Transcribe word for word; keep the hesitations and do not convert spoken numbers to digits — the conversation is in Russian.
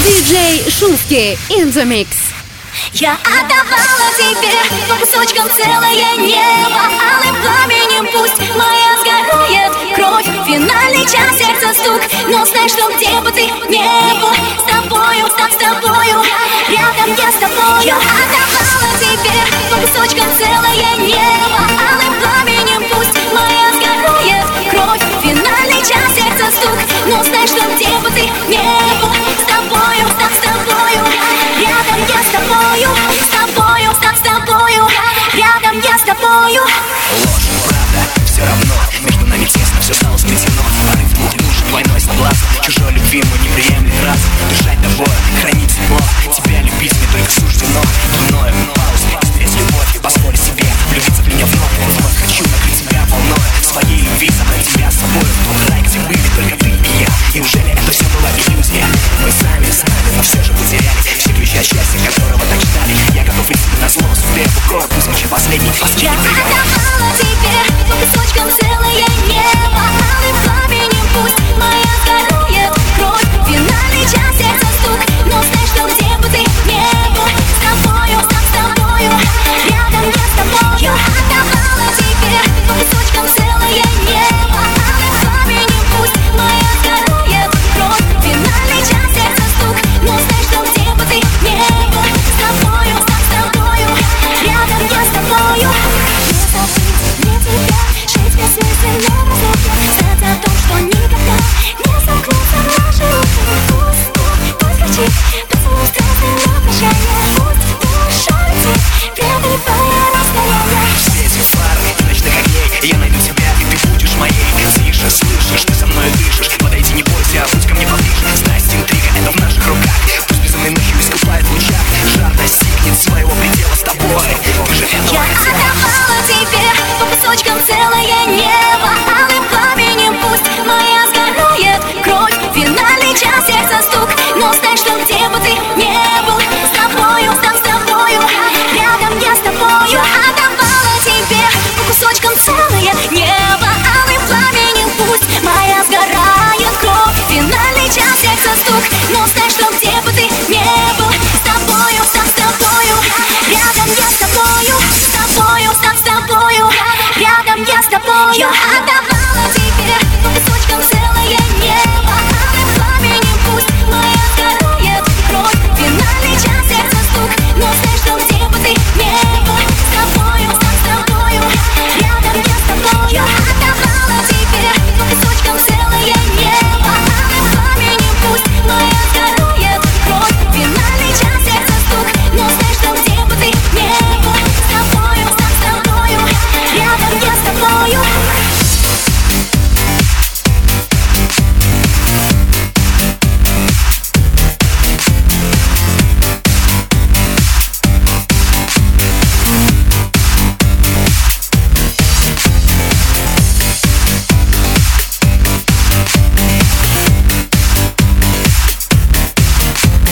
диджей Шумский in the mix. Я отдавала тебе по кусочкам целое небо, алым пламенем пусть моя сгорает кровь. Финальный час, сердце стук, но знаешь, что где бы ты не был, с тобою, так с тобою, рядом я с тобою. Я отдавала тебе по кусочкам целое небо, алым пламенем пусть моя сгорает кровь. Финальный час, сердце стук, но знаешь, что где бы ты не был, с тобою, так с тобою, рядом я с тобою, с тобою, так с тобою, рядом я с тобою. Ложь, правда, все равно между нами тесно, все стало сплетено. Порыв не нужен, двойной соблазн. Чужой любви мы не приемлем раз. Дышать тобой, хранить тепло. Тебя любить мне только суждено.